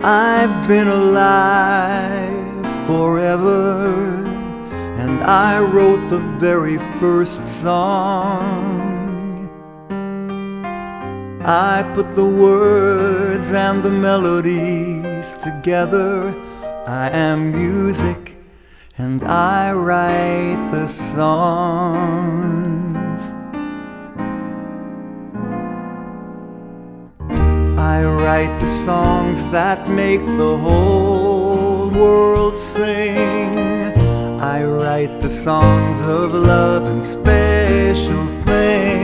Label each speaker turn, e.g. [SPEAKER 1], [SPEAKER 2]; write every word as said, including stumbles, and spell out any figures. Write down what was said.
[SPEAKER 1] I've been alive forever, and I wrote the very first song. I put the words and the melodies together. I am music, and I write the songs. I write the songs that make the whole world sing. I write the songs of love and special things.